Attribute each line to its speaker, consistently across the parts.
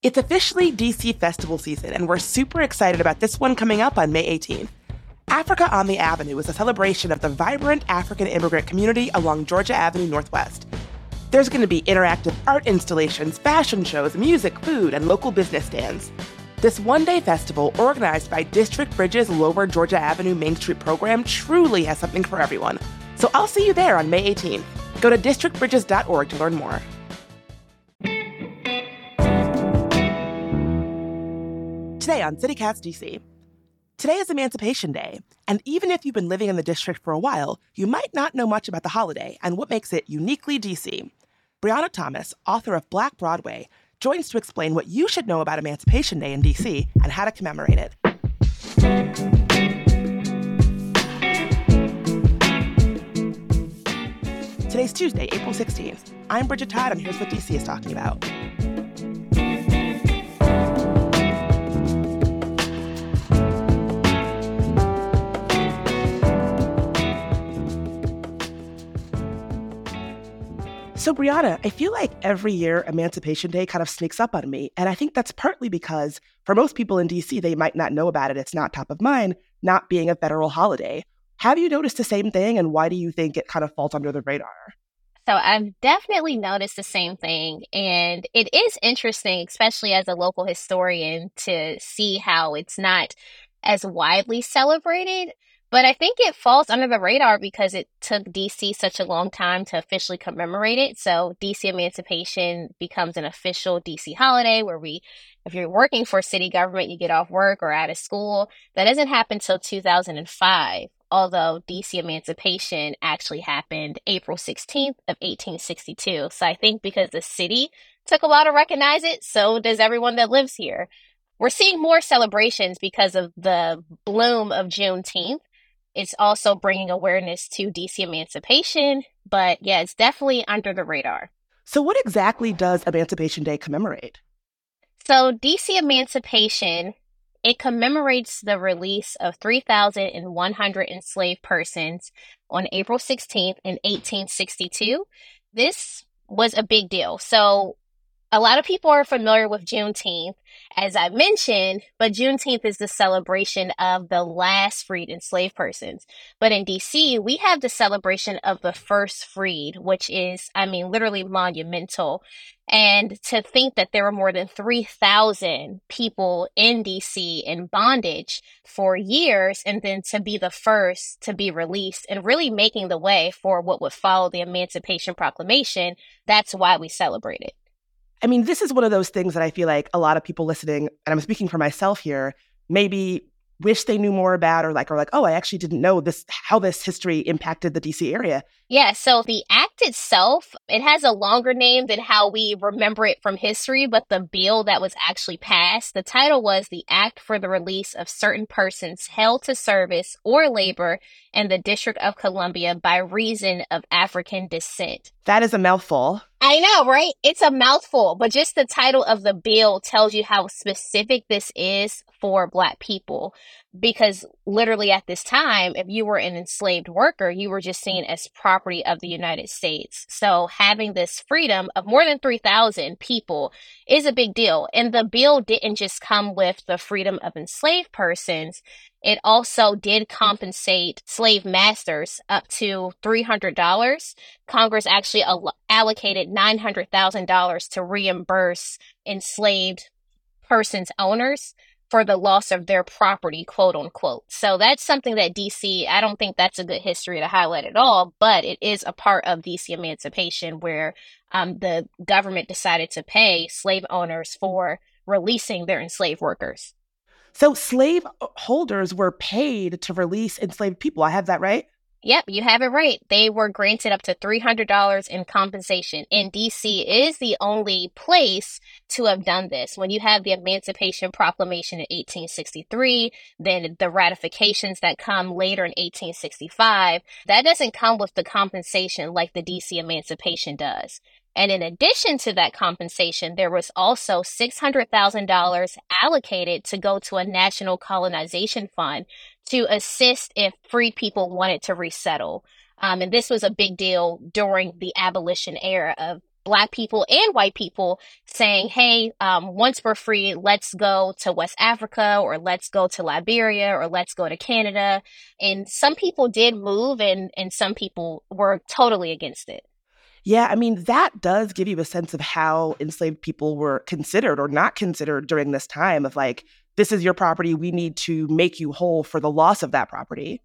Speaker 1: It's officially DC festival season, and we're super excited about this one coming up on May 18th. Africa on the Avenue is a celebration of the vibrant African immigrant community along Georgia Avenue Northwest. There's going to be interactive art installations, fashion shows, music, food, and local business stands. This one-day festival, organized by District Bridges' Lower Georgia Avenue Main Street program, truly has something for everyone. So I'll see you there on May 18th. Go to districtbridges.org to learn more. Today on CityCast DC. Today is Emancipation Day, and even if you've been living in the district for a while, you might not know much about the holiday and what makes it uniquely DC. Brianna Thomas, author of Black Broadway, joins to explain what you should know about Emancipation Day in DC and how to commemorate it. Today's Tuesday, April 16th. I'm Bridget Todd, and here's what DC is talking about. So, Brianna, I feel like every year Emancipation Day kind of sneaks up on me. And I think that's partly because for most people in DC, they might not know about it. It's not top of mind, not being a federal holiday. Have you noticed the same thing? And why do you think it kind of falls under the radar?
Speaker 2: So I've definitely noticed the same thing. And it is interesting, especially as a local historian, to see how it's not as widely celebrated. But I think it falls under the radar because it took DC such a long time to officially commemorate it. So DC Emancipation becomes an official DC holiday where if you're working for city government, you get off work or out of school. That doesn't happen till 2005, although DC Emancipation actually happened April 16th of 1862. So I think because the city took a while to recognize it, so does everyone that lives here. We're seeing more celebrations because of the bloom of Juneteenth. It's also bringing awareness to DC Emancipation, but yeah, it's definitely under the radar.
Speaker 1: So what exactly does Emancipation Day commemorate?
Speaker 2: So DC Emancipation, it commemorates the release of 3,100 enslaved persons on April 16th in 1862. This was a big deal. So a lot of people are familiar with Juneteenth, as I mentioned, but Juneteenth is the celebration of the last freed enslaved persons. But in DC, we have the celebration of the first freed, which is, literally monumental. And to think that there were more than 3,000 people in DC in bondage for years, and then to be the first to be released and really making the way for what would follow the Emancipation Proclamation, that's why we celebrate it.
Speaker 1: This is one of those things that I feel like a lot of people listening, and I'm speaking for myself here, maybe wish they knew more about or like, oh, I actually didn't know how this history impacted the DC area.
Speaker 2: Yeah, so the act itself, it has a longer name than how we remember it from history, but the bill that was actually passed, the title was the Act for the Release of Certain Persons Held to Service or Labor in the District of Columbia by Reason of African Descent.
Speaker 1: That is a mouthful.
Speaker 2: I know, right? It's a mouthful, but just the title of the bill tells you how specific this is for Black people. Because literally at this time, if you were an enslaved worker, you were just seen as property of the United States. So having this freedom of more than 3,000 people is a big deal. And the bill didn't just come with the freedom of enslaved persons. It also did compensate slave masters up to $300. Congress actually allocated $900,000 to reimburse enslaved persons' owners for the loss of their property, quote unquote. So that's something that DC, I don't think that's a good history to highlight at all, but it is a part of DC Emancipation where the government decided to pay slave owners for releasing their enslaved workers.
Speaker 1: So slave holders were paid to release enslaved people. I have that right?
Speaker 2: Yep, you have it right. They were granted up to $300 in compensation. And DC is the only place to have done this. When you have the Emancipation Proclamation in 1863, then the ratifications that come later in 1865, that doesn't come with the compensation like the DC Emancipation does. And in addition to that compensation, there was also $600,000 allocated to go to a national colonization fund to assist if freed people wanted to resettle. And this was a big deal during the abolition era of Black people and white people saying, hey, once we're free, let's go to West Africa, or let's go to Liberia, or let's go to Canada. And some people did move, and some people were totally against it.
Speaker 1: Yeah, I mean, that does give you a sense of how enslaved people were considered or not considered during this time of like, this is your property. We need to make you whole for the loss of that property.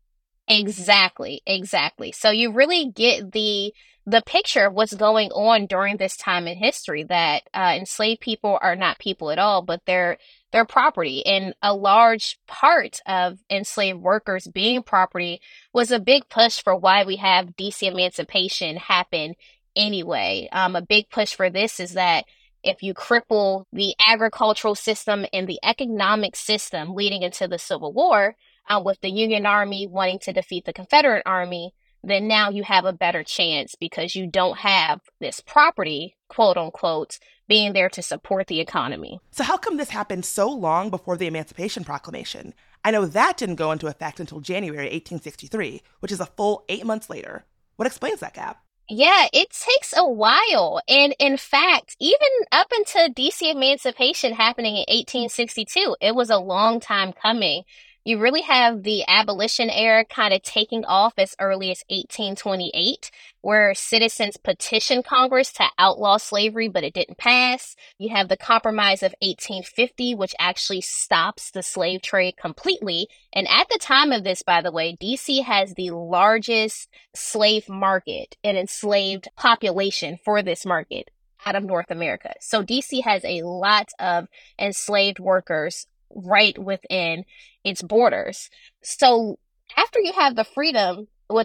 Speaker 2: Exactly, exactly. So you really get the picture of what's going on during this time in history, that enslaved people are not people at all, but they're property. And a large part of enslaved workers being property was a big push for why we have DC emancipation happen anyway. A big push for this is that if you cripple the agricultural system and the economic system leading into the Civil War, with the Union Army wanting to defeat the Confederate Army, then now you have a better chance because you don't have this property, quote unquote, being there to support the economy.
Speaker 1: So how come this happened so long before the Emancipation Proclamation? I know that didn't go into effect until January 1863, which is a full 8 months later. What explains that gap?
Speaker 2: Yeah, it takes a while. And in fact, even up until DC emancipation happening in 1862, it was a long time coming. You really have the abolition era kind of taking off as early as 1828, where citizens petitioned Congress to outlaw slavery, but it didn't pass. You have the Compromise of 1850, which actually stops the slave trade completely. And at the time of this, by the way, DC has the largest slave market and enslaved population for this market out of North America. So DC has a lot of enslaved workers right within its borders. So after you have the freedom with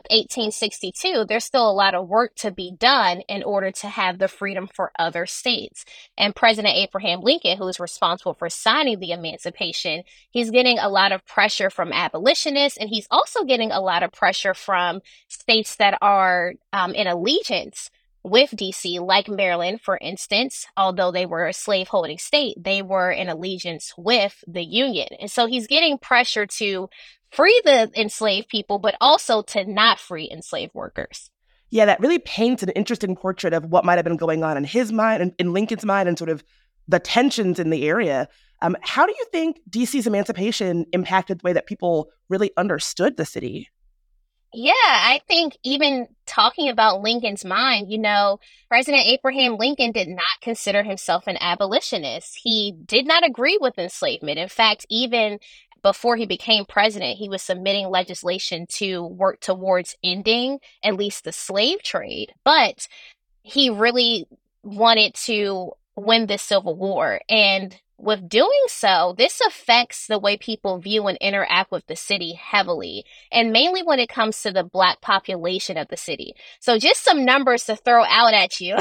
Speaker 2: 1862, there's still a lot of work to be done in order to have the freedom for other states. And President Abraham Lincoln, who is responsible for signing the Emancipation, he's getting a lot of pressure from abolitionists, and he's also getting a lot of pressure from states that are in allegiance with DC, like Maryland, for instance. Although they were a slave-holding state, they were in allegiance with the Union. And so he's getting pressure to free the enslaved people, but also to not free enslaved workers.
Speaker 1: Yeah, that really paints an interesting portrait of what might have been going on in his mind and in Lincoln's mind and sort of the tensions in the area. How do you think DC's emancipation impacted the way that people really understood the city?
Speaker 2: Yeah, I think even talking about Lincoln's mind, President Abraham Lincoln did not consider himself an abolitionist. He did not agree with enslavement. In fact, even before he became president, he was submitting legislation to work towards ending at least the slave trade. But he really wanted to win the Civil War. And with doing so, this affects the way people view and interact with the city heavily, and mainly when it comes to the Black population of the city. So just some numbers to throw out at you.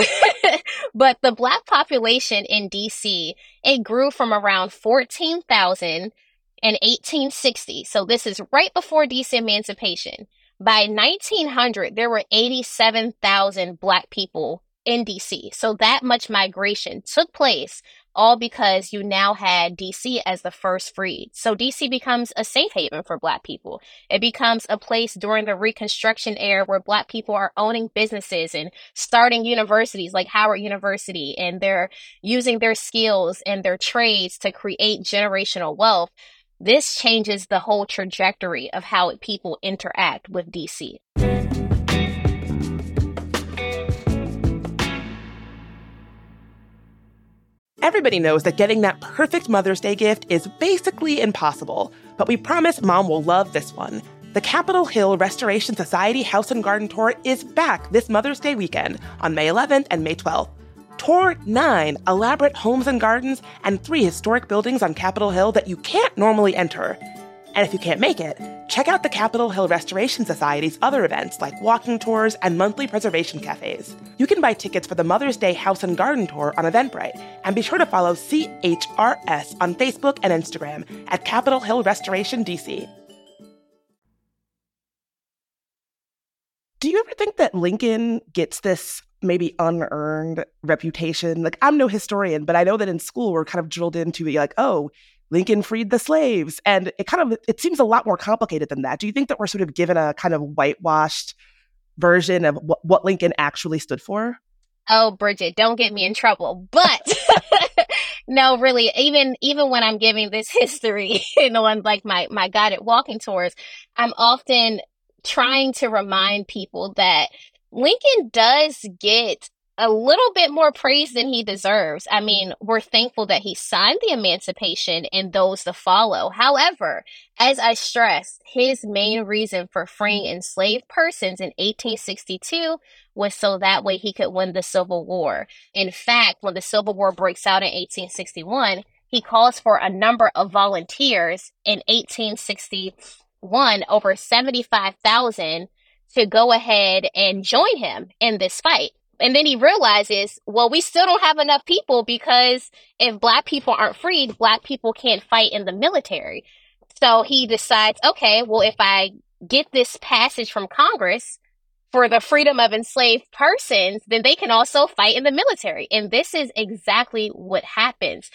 Speaker 2: But the Black population in DC, it grew from around 14,000 in 1860. So this is right before DC emancipation. By 1900, there were 87,000 Black people in DC. So that much migration took place, all because you now had DC as the first freed. So DC becomes a safe haven for Black people. It becomes a place during the Reconstruction era where Black people are owning businesses and starting universities like Howard University, and they're using their skills and their trades to create generational wealth. This changes the whole trajectory of how people interact with DC.
Speaker 1: Everybody knows that getting that perfect Mother's Day gift is basically impossible, but we promise Mom will love this one. The Capitol Hill Restoration Society House and Garden Tour is back this Mother's Day weekend on May 11th and May 12th. Tour 9 elaborate homes and gardens and 3 historic buildings on Capitol Hill that you can't normally enter. And if you can't make it, check out the Capitol Hill Restoration Society's other events like walking tours and monthly preservation cafes. You can buy tickets for the Mother's Day House and Garden Tour on Eventbrite, and be sure to follow CHRS on Facebook and Instagram at Capitol Hill Restoration DC. Do you ever think that Lincoln gets this maybe unearned reputation? Like, I'm no historian, but I know that in school we're kind of drilled into it, like, oh, Lincoln freed the slaves. And it seems a lot more complicated than that. Do you think that we're sort of given a kind of whitewashed version of what Lincoln actually stood for?
Speaker 2: Oh, Bridget, don't get me in trouble. But no, really, even when I'm giving this history and on like my guided walking tours, I'm often trying to remind people that Lincoln does get a little bit more praise than he deserves. I mean, we're thankful that he signed the Emancipation and those to follow. However, as I stressed, his main reason for freeing enslaved persons in 1862 was so that way he could win the Civil War. In fact, when the Civil War breaks out in 1861, he calls for a number of volunteers in 1861, over 75,000, to go ahead and join him in this fight. And then he realizes, well, we still don't have enough people because if Black people aren't freed, Black people can't fight in the military. So he decides, okay, well, if I get this passage from Congress for the freedom of enslaved persons, then they can also fight in the military. And this is exactly what happens.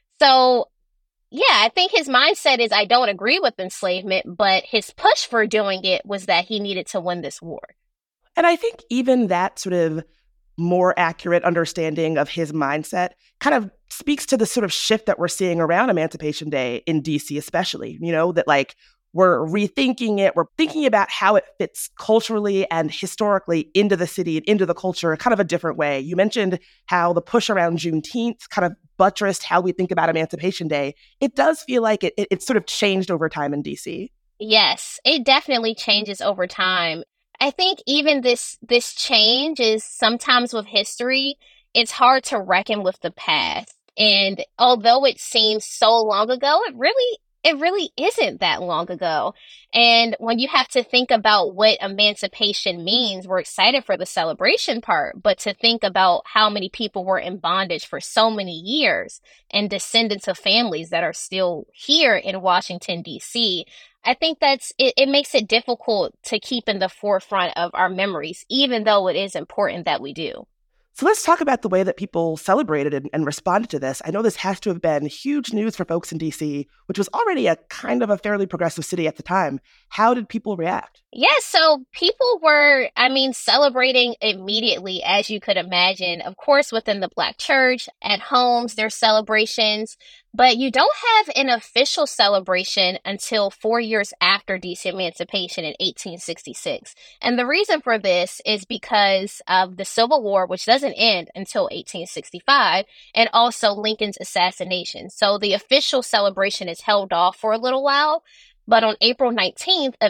Speaker 2: So, yeah, I think his mindset is I don't agree with enslavement, but his push for doing it was that he needed to win this war.
Speaker 1: And I think even that sort of more accurate understanding of his mindset kind of speaks to the sort of shift that we're seeing around Emancipation Day in DC, especially, that like we're rethinking it. We're thinking about how it fits culturally and historically into the city and into the culture, kind of a different way. You mentioned how the push around Juneteenth kind of buttressed how we think about Emancipation Day. It does feel like it sort of changed over time in DC.
Speaker 2: Yes, it definitely changes over time. I think even this change is sometimes with history, it's hard to reckon with the past. And although it seems so long ago, it really isn't that long ago. And when you have to think about what emancipation means, we're excited for the celebration part, but to think about how many people were in bondage for so many years and descendants of families that are still here in Washington, D.C., I think it makes it difficult to keep in the forefront of our memories, even though it is important that we do.
Speaker 1: So let's talk about the way that people celebrated and responded to this. I know this has to have been huge news for folks in DC, which was already a kind of a fairly progressive city at the time. How did people react?
Speaker 2: Yes, so people were, celebrating immediately, as you could imagine. Of course, within the Black church, at homes, there's celebrations, but you don't have an official celebration until 4 years after DC emancipation in 1866. And the reason for this is because of the Civil War, which doesn't end until 1865, and also Lincoln's assassination. So the official celebration is held off for a little while. But on April 19th of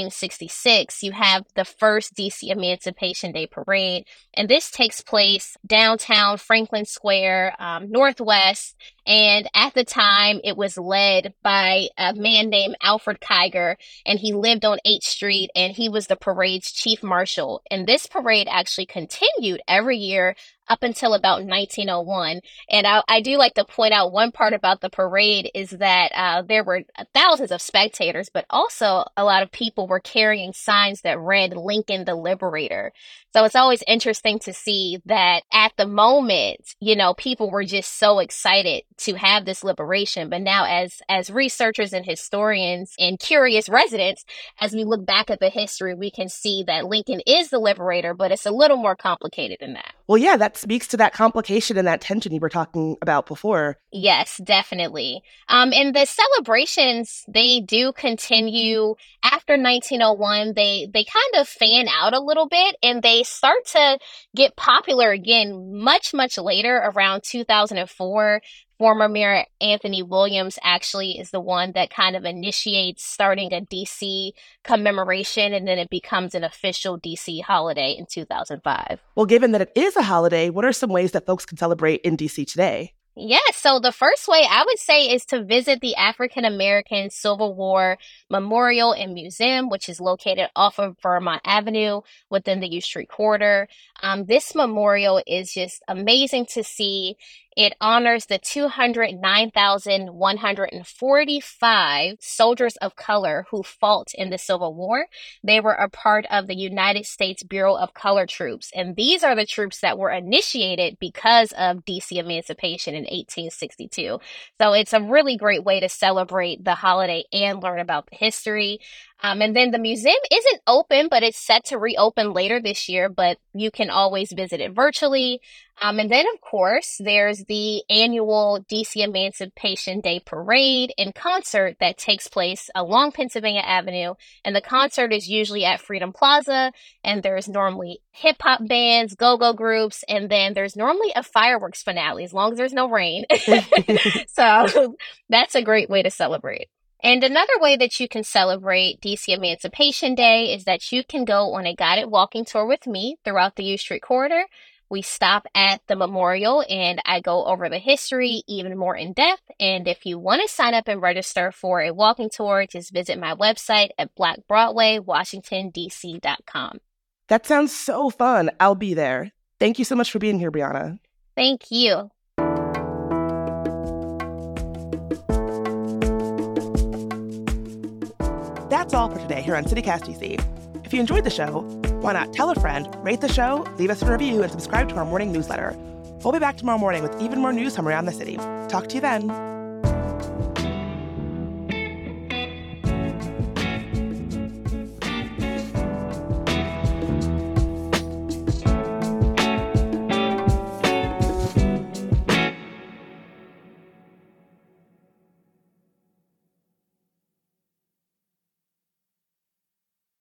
Speaker 2: 1866, you have the first DC Emancipation Day Parade, and this takes place downtown Franklin Square, Northwest, and at the time it was led by a man named Alfred Kiger, and he lived on 8th Street, and he was the parade's chief marshal. And this parade actually continued every year up until about 1901. And I do like to point out one part about the parade is that there were thousands of spectators, but also a lot of people were carrying signs that read Lincoln the Liberator. So it's always interesting to see that at the moment, people were just so excited to have this liberation. But now as researchers and historians and curious residents, as we look back at the history, we can see that Lincoln is the liberator, but it's a little more complicated than that.
Speaker 1: Well, yeah, that speaks to that complication and that tension you were talking about before.
Speaker 2: Yes, definitely. And the celebrations, they do continue after 1901. They kind of fan out a little bit and they start to get popular again much, much later, around 2004. Former Mayor Anthony Williams actually is the one that kind of initiates starting a DC commemoration, and then it becomes an official DC holiday in 2005.
Speaker 1: Well, given that it is a holiday, what are some ways that folks can celebrate in DC today?
Speaker 2: Yes, so the first way I would say is to visit the African American Civil War Memorial and Museum, which is located off of Vermont Avenue within the U Street corridor. This memorial is just amazing to see. It honors the 209,145 soldiers of color who fought in the Civil War. They were a part of the United States Bureau of Color Troops, and these are the troops that were initiated because of DC emancipation in 1862. So it's a really great way to celebrate the holiday and learn about the history. And then the museum isn't open, but it's set to reopen later this year, but you can always visit it virtually. And then, of course, there's the annual DC Emancipation Day Parade and concert that takes place along Pennsylvania Avenue. And the concert is usually at Freedom Plaza, and there's normally hip-hop bands, go-go groups, and then there's normally a fireworks finale, as long as there's no rain. So that's a great way to celebrate. And another way that you can celebrate DC Emancipation Day is that you can go on a guided walking tour with me throughout the U Street corridor. We stop at the memorial and I go over the history even more in depth. And if you want to sign up and register for a walking tour, just visit my website at blackbroadwaywashingtondc.com.
Speaker 1: That sounds so fun. I'll be there. Thank you so much for being here, Brianna.
Speaker 2: Thank you.
Speaker 1: That's all for today here on CityCast DC. If you enjoyed the show, why not tell a friend, rate the show, leave us a review, and subscribe to our morning newsletter. We'll be back tomorrow morning with even more news from around the city. Talk to you then.